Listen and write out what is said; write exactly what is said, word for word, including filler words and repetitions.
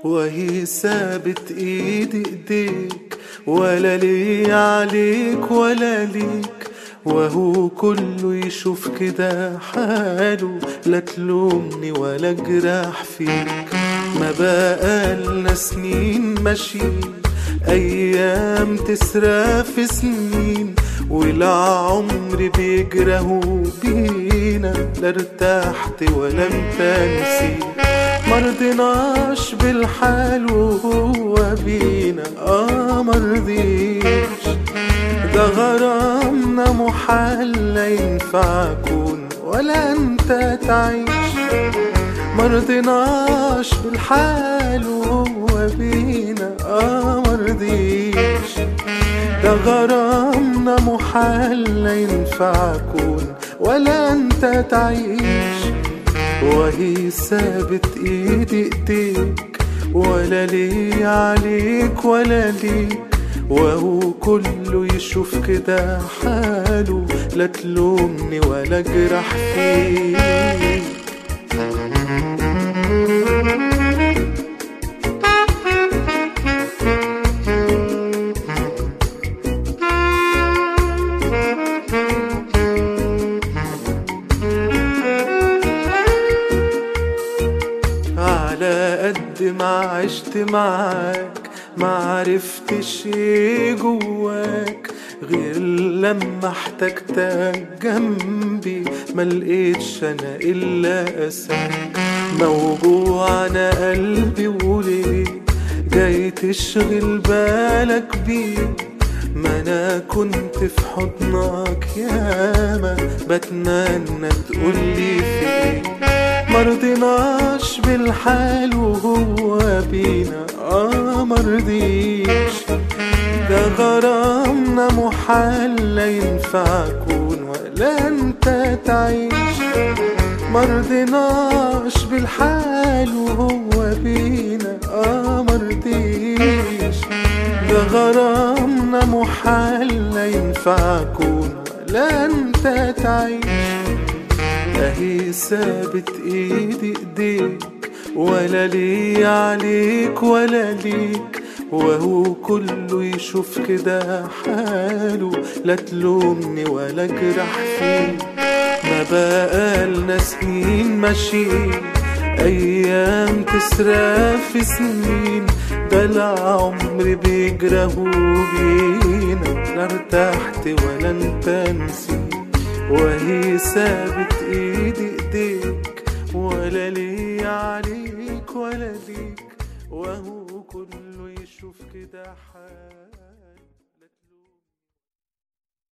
وهي ثابت ايدي ايديك، ولا لي عليك ولا ليك، وهو كله يشوف كده حاله، لا تلومني ولا جراح فيك. ما بقالنا سنين ماشيين، ايام تسرى في سنين، والعمر بيجره بينا، لا ارتحت ولا انت نسيت. مرضناش بالحال وهو بينا، اه مرضيش، ده غرامنا محال، لا ينفع كون ولا انت تعيش. مرضناش بالحال وهو بينا، اه مرضيش، ده غرامنا محال، لا ينفع كون ولا انت تعيش. وهي ثابت ايدي ايديك، ولا لي عليك ولا ليك، وهو كله يشوف كده حاله، لا تلومني ولا جرح فيك. على قد ما عشت معاك ما عرفتش ايه جواك، غير لما احتجتك جنبي ما لقيتش انا الا اساك. موجوع انا قلبي وليه جاي تشغل بالك بيه، ما انا كنت في حضنك ياما بتمنى تقولي في ايه. مرضناش بالحال وهو بينا، اه مرضيش، ده غرامنا محال، لا ينفع كون ولا انت تعيش. مرضناش بالحال وهو بينا، اه مرضيش، ده غرامنا محال، لا ينفع كون ولا انت تعيش. اهي ثابت ايدي ايديك، ولا لي عليك ولا ليك، وهو كله يشوف كده حاله، لا تلومني ولا جرح فيك. ما بقالنا سنين ماشيين، ايام تسرى في سنين، ده العمر بيجره بينا، لا ارتحت ولا انت نسيت. وهي ثابت ايدي ايديك، ولا لي عليك ولا ليك، وهو كله يشوف كده حال.